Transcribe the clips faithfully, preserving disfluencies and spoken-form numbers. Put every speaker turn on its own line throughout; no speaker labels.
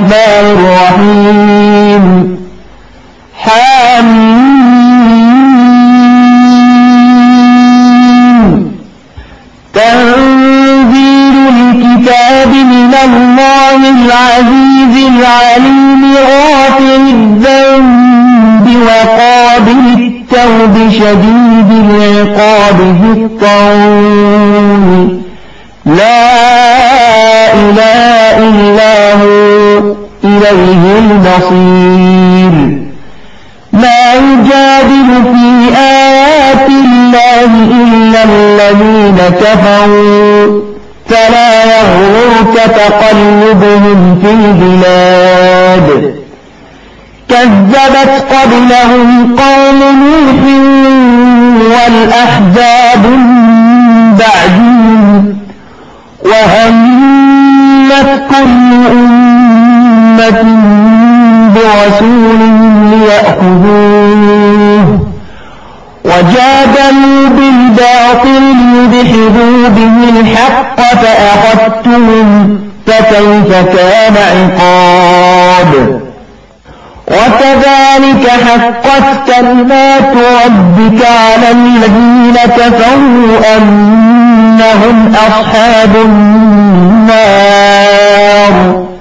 الرحمن الرحيم حميم تنزيل الكتاب من الله العزيز العليم غافر الذنب وقابل التوب شديد العقاب ذي الطول لا إله إلا هو إليه المصير ما يجادل في آيات الله إلا الذين كفروا فلا يغررك تقلبهم في البلاد كذبت قبلهم قوم نوح والأحزاب بعدهم وهمت كل أمة برسول ليأخذوه وجادلوا بالباطل ليدحضوا به الحق فأخذتهم فكيف كان عقاب وكذلك حقت كلمات ربك على الذين كفروا أنهم أصحاب النار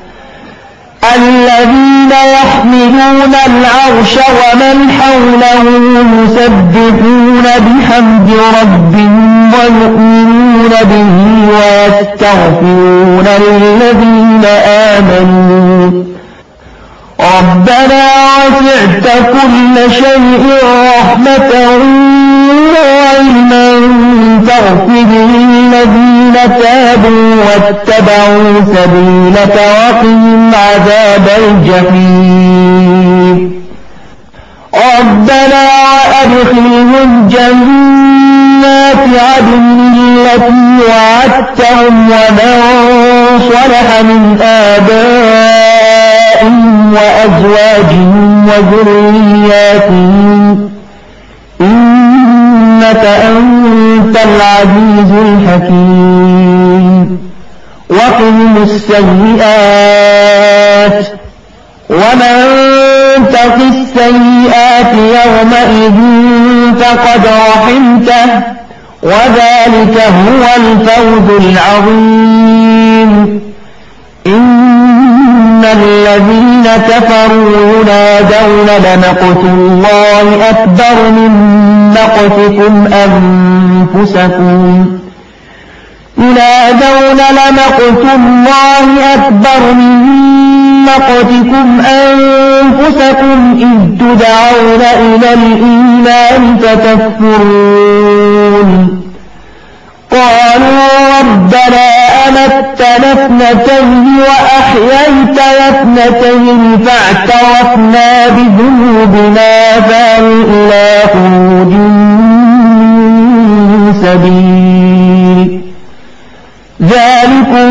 الذين يحملون العرش ومن حوله يسبحون بحمد ربهم ويؤمنون به ويستغفرون للذين آمنوا ربنا وسعت كل شيء رحمة وعلما فاغفر للذين تابوا واتبعوا سبيلك وقهم عذاب الجحيم ربنا وأدخلهم جنات عدن التي وعدتهم ومن صلح من آبائهم وأزواجهم وذرياتهم إنك أنت العزيز الحكيم وقهم السيئات ومن تق السيئات يومئذ فقد رحمته وذلك هو الفوز العظيم إن الذين كفروا ينادون لمقت الله أكبر من مقتكم أنفسكم ينادون لمقت الله أكبر من مقتكم أنفسكم إذ تدعون إلى الإيمان فتكفرون قالوا ربنا أمتنا اثنتين وأحييتنا اثنتين فاعترفنا بذنوبنا فهل إلى خروج من سبيل ذلكم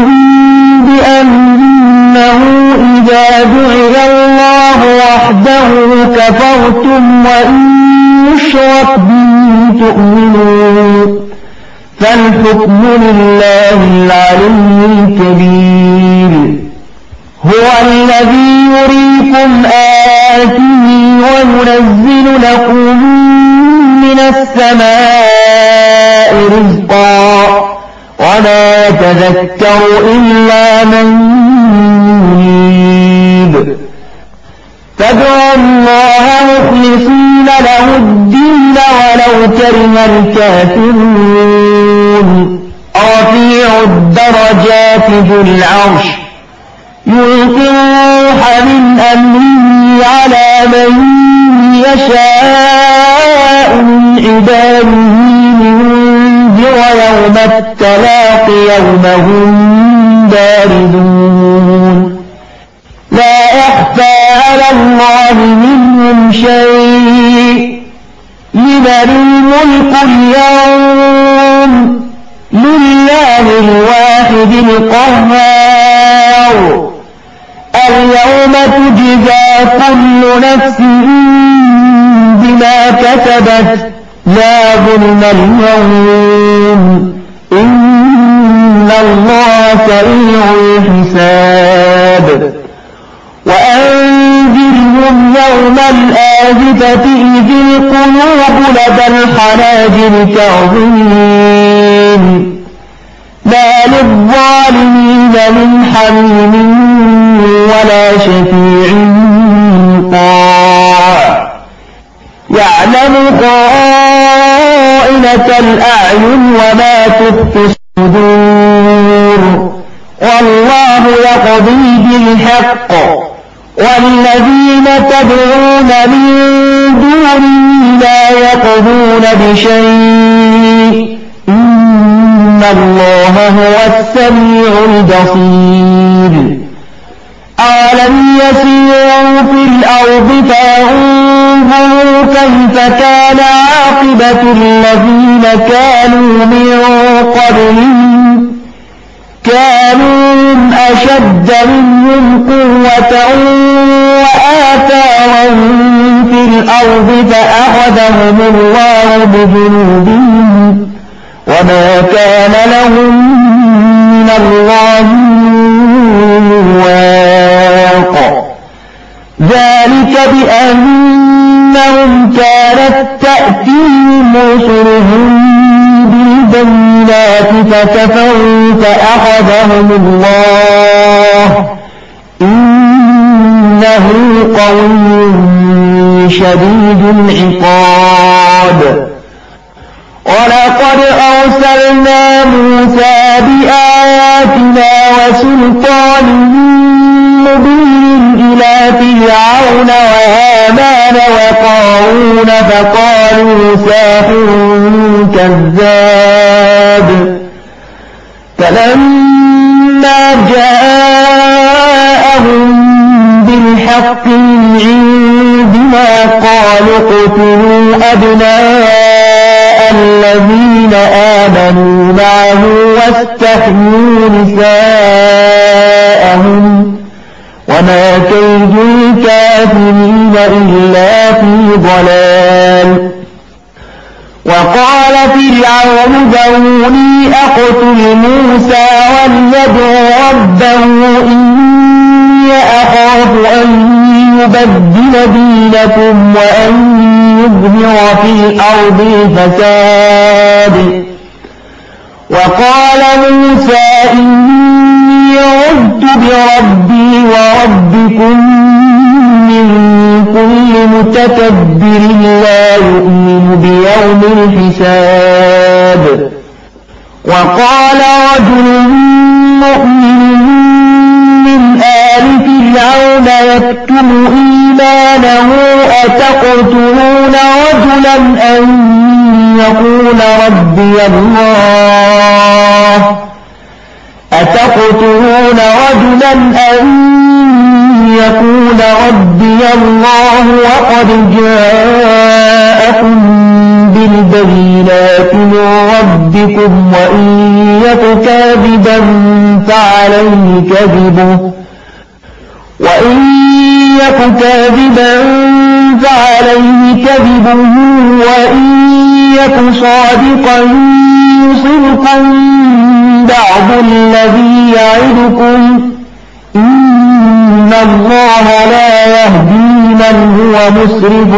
بأنه إذا دعي الله وحده كفرتم وإن يشرك به تؤمنون فالحكم لله العلي الكبير هو الذي يريكم آياته وينزل لكم من السماء رزقا ولا يتذكر إلا من ينيب فادعوا الله مخلصين له الدين ولو كره الكافرون رفيع الدرجات ذو العرش يلقي الروح من أمره على من يشاء من عباده لينذر يوم التلاق يوم هم باردون لا يخفى على الله منهم شيء لمن الملك اليوم لله الواحد القهار اليوم تجزى كل نفس بما كسبت لا ظلم اليوم إن الله سريع الحساب وأنذرهم يوم الآزفة إذ القلوب لدى الحناجر كاظمين ما للظالمين من حميم ولا شفيع مطاع يعلم خائنة الأعين وما تخفي الصدور والله يقضي بالحق والذين تدعون من دونه لا يقضون بشيء إن الله هو السميع البصير أولم يسيروا في الأرض فينظروا كيف كان عاقبة الذين كانوا من قبلهم كانوا أشد منهم قوة وآثارا في الأرض فأخذهم الله بذنوبهم وما كان لهم من الله من واق ذلك بأنهم كانت تأتيهم رسلهم بالبينات فكفروا فأخذهم الله إنه قوي شديد العقاب ولقد أرسلنا موسى بآياتنا وسلطان مبين إلى فرعون وهامان وقارون فقالوا ساحر كذاب فلما جاءهم بالحق من عندنا قالوا اقتلوا أبناء الذين آمنوا معه واستحيوا نساءهم وما كيد الكافرين إلا في ضلال وقال فرعون ذروني أقتل موسى وليدع ربه إني أخاف أن يبدل دينكم وأن يظهر في الأرض الفساد وقال موسى إني عذت بربي وربكم من كل متكبر لا يؤمن بيوم الحساب وقال رجل مؤمن من آل فرعون يكتم إيمانه أتقتلون رجلا أن يقول ربي الله أتقتلون رجلا أن يقول ربي الله وقد جاءكم بالبينات من ربكم وإن يك كاذبا فعليه كذبه وإن يك كاذبا فعليه كذبه وإن يك صادقا يصبكم بعض الذي يعدكم إن الله لا يهدي من هو مسرف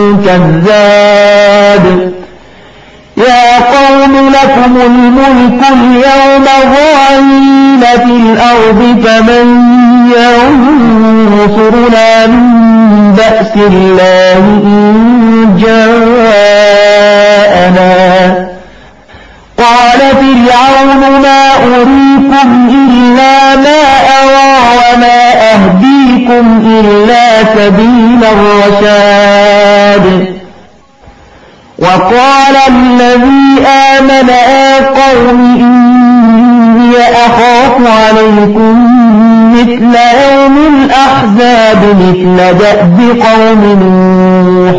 كذاب يا قوم لكم الملك اليوم ظاهرين في الأرض فمن ينصرنا من بأس الله إن جاءنا قال فرعون ما أريكم إلا ما أرى وما أهديكم إلا سبيل الرشاد وقال الذي آمن يا قوم إني أخاف عليكم مثل يوم الأحزاب مثل دأب قوم نوح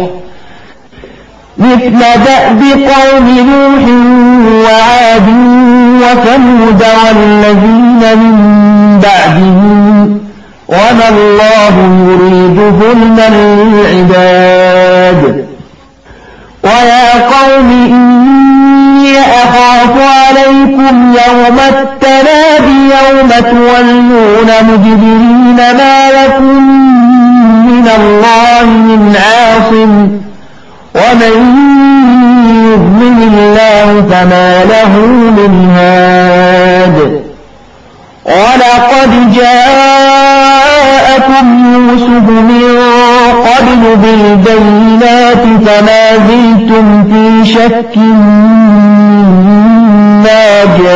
مثل دأب قوم نوح وعاد وثمود والذين من بعدهم وما الله يريد ظلما للعباد ويا قوم إني أخاف عليكم يوم التناد يوم تولون مدبرين ما لكم الله من عاصم ومن يضلل الله فما له من هاد ولقد جاءكم يوسف من قبل بالبينات فما زلتم في شك مما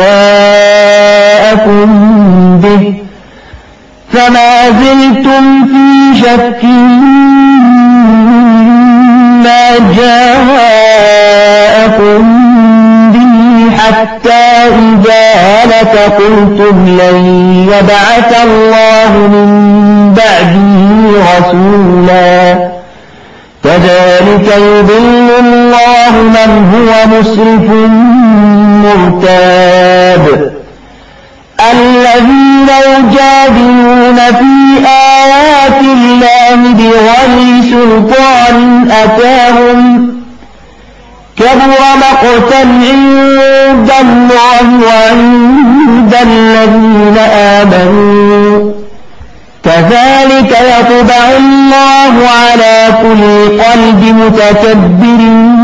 جاءكم به فما زلتم في شك مما جاءكم به حتى إذا هلك قلتم لن يبعث الله من بعده رسولا كذلك يضل الله من هو مسرف مرتاب الذين يجادلون في آيات الله بغير سلطان أتاهم كبر مقتا عند الله وعند الذين آمنوا كذلك يطبع الله على كل قلب متكبر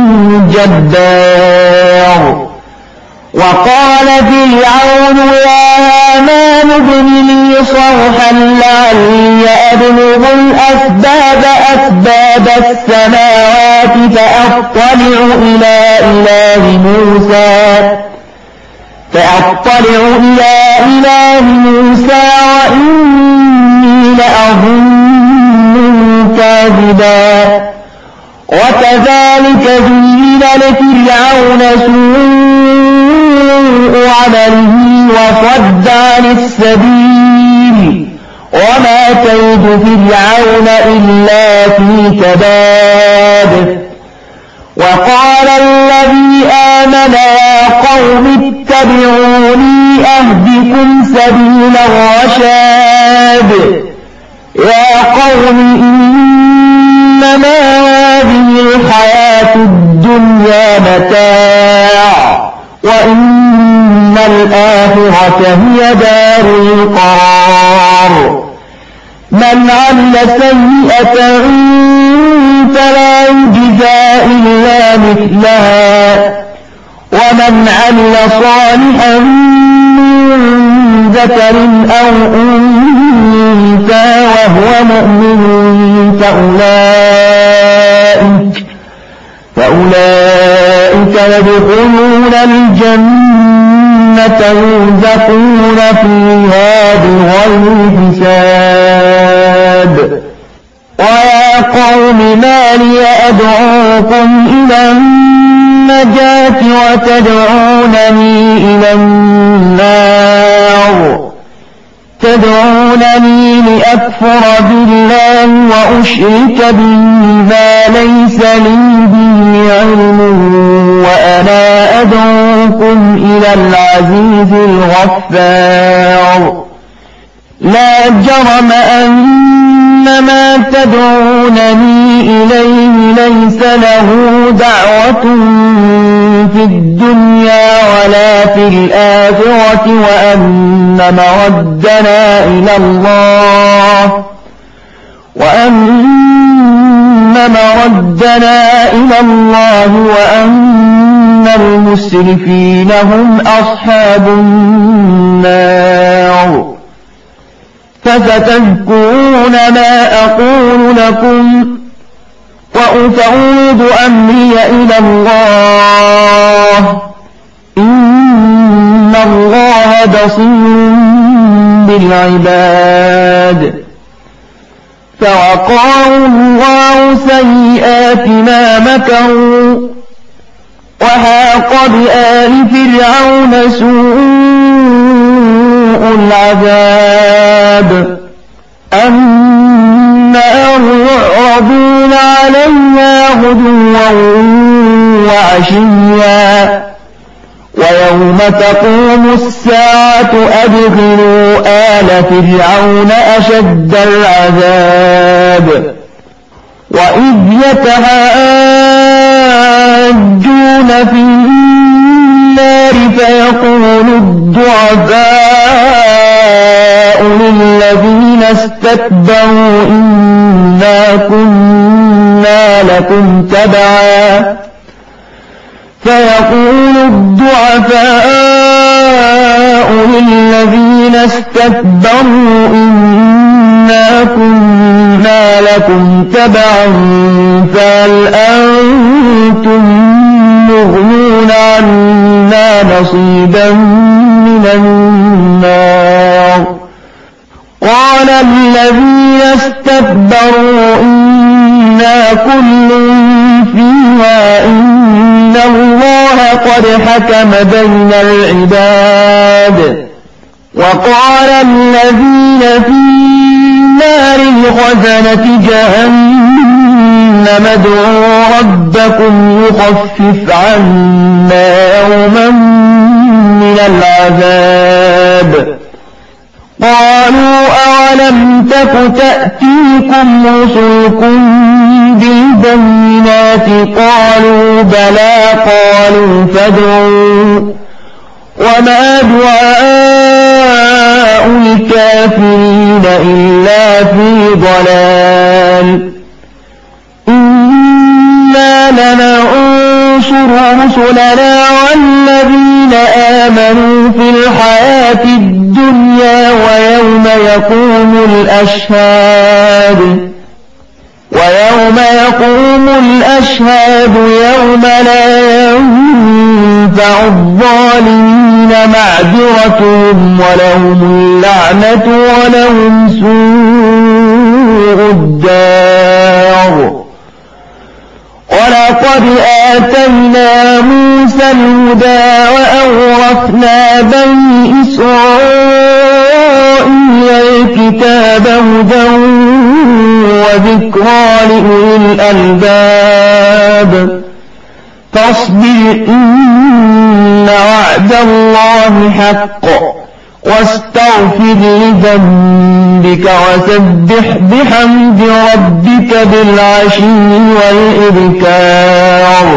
جبار وقال فرعون يا هامان ابن لي صرحا لعلي أبلغ الأسباب أسباب السماوات فأطلع إلى إله موسى فأطلع إلى إله موسى وإني لأظنه كاذبا وكذلك زين لفرعون سوء عمله وصد عن السبيل وما كيد فرعون إلا في تباب وقال الذي آمن يا قوم اتبعوني أهدكم سبيل الرشاد يا قوم إنما هذه الحياة الدنيا متاع وإن الآخرة هي دار القرار من عمل سيئة فلا يجزى إلا مثلها ومن عمل صالحا من ذكر أو أنثى وهو مؤمن فأولئك فأولئك يدخلون الجنة يرزقون فيها بغير حساب ويا قوم ما لي أدعوكم إلى النجاة وتدعونني إلى النار تدعونني لأكفر بالله وأشرك به ما ليس لي به علم وأنا أدعوكم إلى العزيز الغفار لا جرم أن ما تدعونني إليه ليس له دعوة في الدنيا ولا في الآخرة وأن مردنا إلى الله وأن مردنا إلى الله وأن المسرفين هم أصحاب النار فستذكرون ما أقول لكم وأفوض أمري إلى الله إن الله بصير بالعباد فوقاه الله سيئات ما مكروا وحاق بآل فرعون سوء العذاب النار يعرضون عليها غدوا وعشيا ويوم تقوم الساعة أدخلوا آل فرعون أشد العذاب وإذ يتحاجون في النار فيقول الضعفاء لله الذين استكبروا إنا كنا لكم تبعا فيقول الضعفاء للذين استكبروا إنا كنا لكم تبعا فهل أنتم مغنون عنا نصيبا من النار قال الذين استكبروا إنا كل فيها إن الله قد حكم بين العباد وقال الذين في النار لخزنة جهنم ادعوا ربكم يخفف عنا يوما من العذاب قالوا أولم تك تأتيكم رسلكم بالبينات قالوا بلى قالوا فادعوا وما دعاء الكافرين إلا في ضلال إنا لننصر رسلنا والذين آمنوا في الحياة الدنيا ويوم يقوم الأشهاد ويوم يقوم الأشهاد يوم لا ينفع الظالمين معذرتهم ولهم اللعنة ولهم سوء الدار ولقد آتينا موسى الهدى وأورثنا بني إسرائيل الكتاب هدى وذكرى لأولي الألباب فاصبر إن وعد الله حق واستغفر لذنبك وسبح بحمد ربك بالعشي والإبكار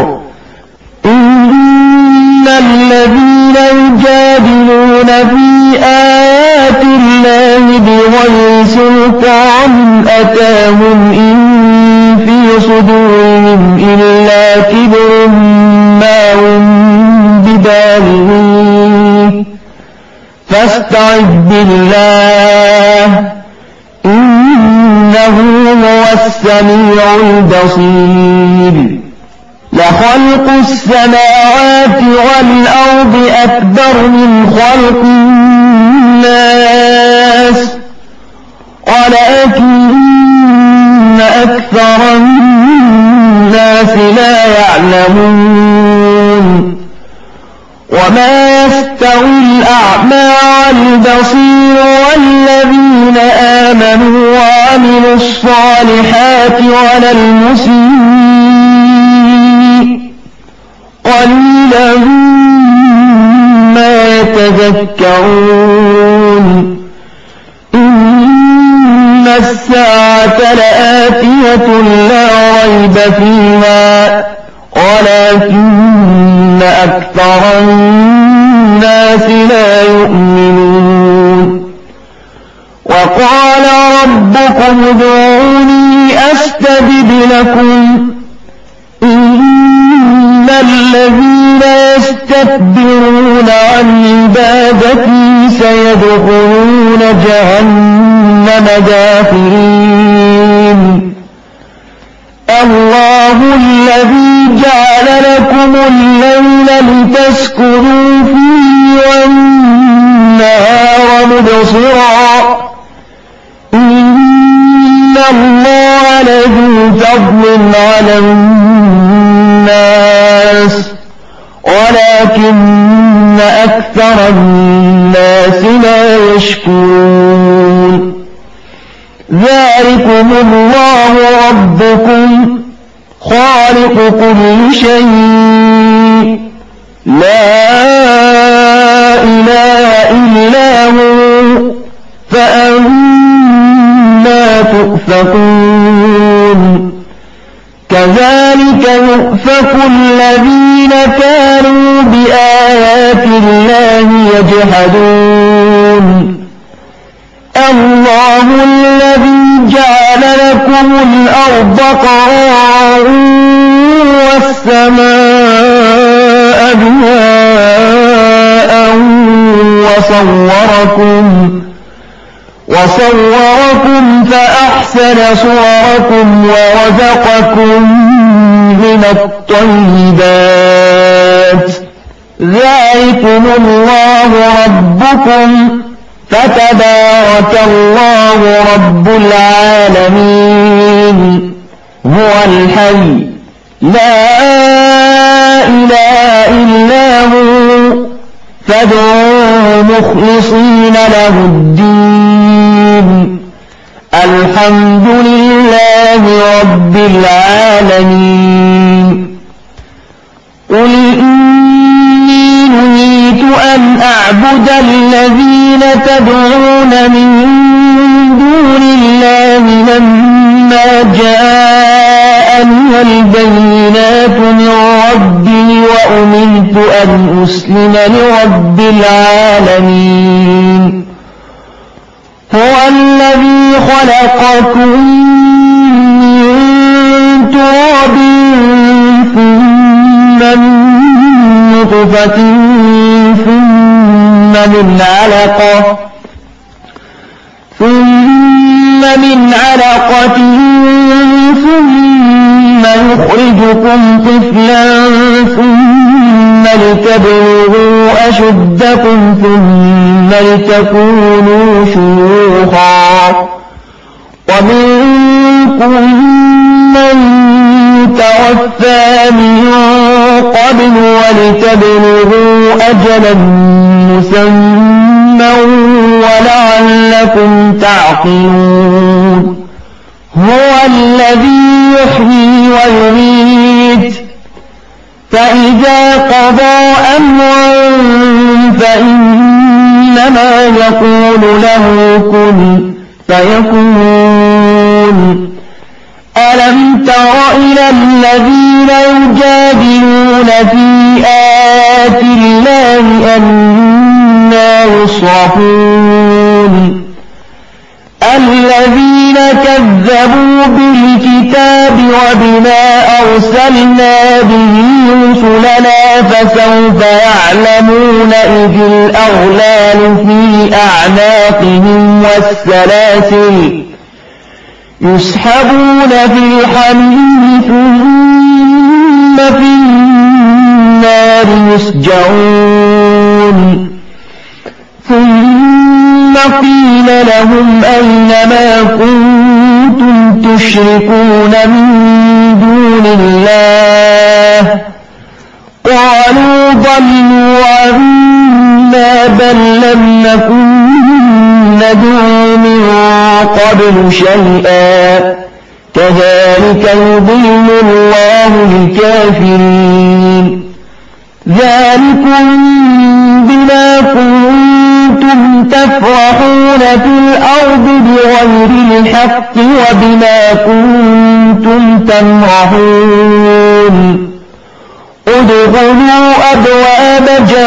إن الذين يجادلون في آيات الله بغير سلطان أتاهم إن في صدورهم إلا كبر ما هم ببالغيه فاستعذ بالله إنه هو السميع البصير لخلق السماوات والأرض أكبر من خلق الناس ولكن أكثر الناس لا يعلمون وما يستوي الأعمى والبصير والذين آمنوا وعملوا الصالحات ولا المسيء قليلا ما يتذكرون إن الساعة لآتية لا ريب فيها ولكن أكثر الناس لا يؤمنون وقال ربكم ادعوني أستجب لكم إن الذين يستكبرون عن عبادتي سيدخلون جهنم داخرين الله الذي جعل لكم الليل لتسكنوا فيه والنهار مبصرا إن الله لذو فضل على الناس ولكن أكثر الناس لا يشكرون ذلكم الله ربكم خالق كل شيء لا إله إلا هو فأنا تؤفكون كذلك يؤفك الذين كانوا بآيات الله يجحدون الله الذي جعل لكم الأرض قرارا والسماء بناء وصوركم وصوركم فأحسن صوركم ورزقكم من الطيبات ذلكم الله ربكم فتبارك الله رب العالمين هو الحي لا إله إلا هو فادعوه مخلصين له الدين الحمد لله رب العالمين قل إني نهيت أن أعبد الذين تدعون من دون الله لما جاءني البينات من ربي وأمرت أن أسلم لرب العالمين هو الذي خلقكم من تراب ثم من نطفة ثم من علقة ثم من علقة ثم يخرجكم طفلا ثم لتبلغوا أشدكم ثم لتكونوا شيوخا ومنكم من توفى من قبل ولتبلغوا أجلا مسمى ولعلكم تعقلون هو الذي يحيي ويميت فإذا قضى أمرا فإنما يقول له كن فيكون ألم تر إلى الذين يجادلون في آيات الله أنى يصرفون الذين كذبوا بالكتاب وبما أرسلنا به رسلنا فسوف يعلمون إذ الأغلال في أعناقهم والسلاسل يسحبون في الحميم ثم في النار يسجرون ثم قيل لهم أين ما كنتم تشركون من دون الله قالوا ضلوا عنا بل لم نكن ندعو من قبل شيئا كذلك يضل الله الكافرين ذلكم بما كنتم تفرحون في الأرض بغير الحق وبما كنتم تمرحون ادخلوا أبواب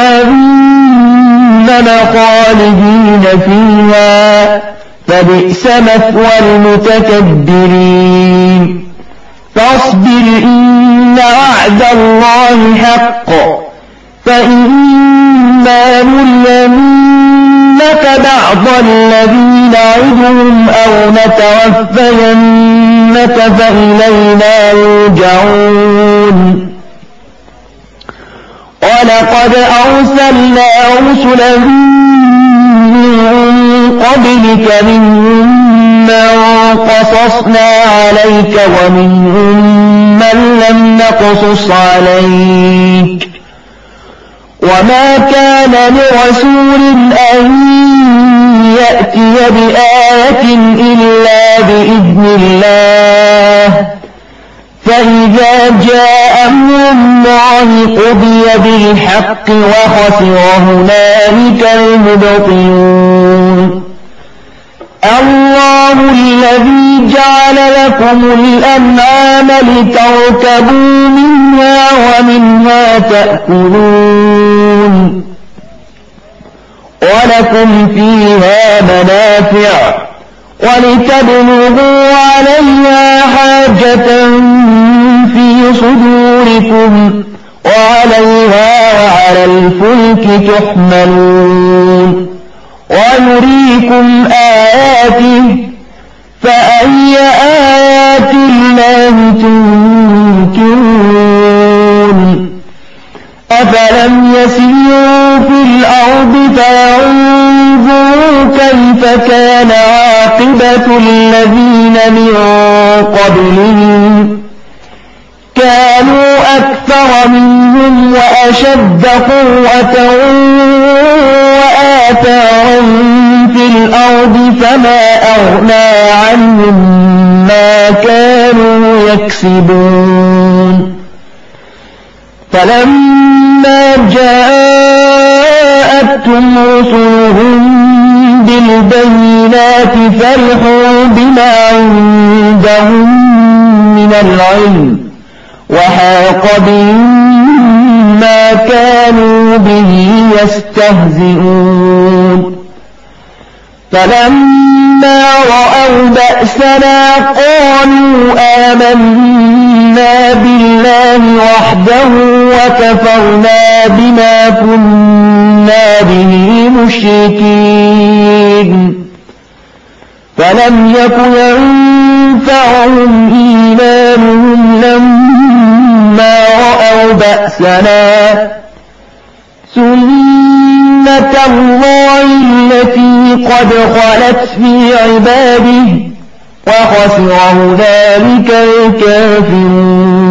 جهنم خالدين فيها فبئس مثوى المتكبرين فاصبر إن وعد الله حق فإما نرينك بعض الذي نعدهم أو نتوفينك فإلينا يرجعون ولقد أرسلنا رسلا من قبلك منهم من قصصنا عليك ومنهم من لم نقصص عليك وما كان لرسول أن يأتي بآية إلا بإذن الله فإذا جاء أمر الله قضي بالحق وخسر هنالك المبطلون الله الذي جعل لكم الأنعام لتركبوا منها ومنها تأكلون ولكم فيها منافع ولتبلغوا عليها حاجة في صدوركم وعليها وعلى الفلك تحملون ويريكم آياته فأي آيات الله تنكرون أفلم يسيروا في الأرض فينظروا كيف كان عاقبة الذين من قبلهم كانوا أكثر منهم وأشد قوة وآثارا في الأرض فما أغنى عنهم ما كانوا يكسبون فلما جاءتهم رسلهم بالبينات فرحوا بما عندهم من العلم وحاق بهم ما كانوا به يستهزئون فلما رأوا بأسنا قالوا آمنا بالله وحده وكفرنا بما كنا به مشركين فلم يكن ينفعهم إيمانهم لما رأوا بأسنا سنة الله التي قد خلت في عباده وخسر هنالك الكافرون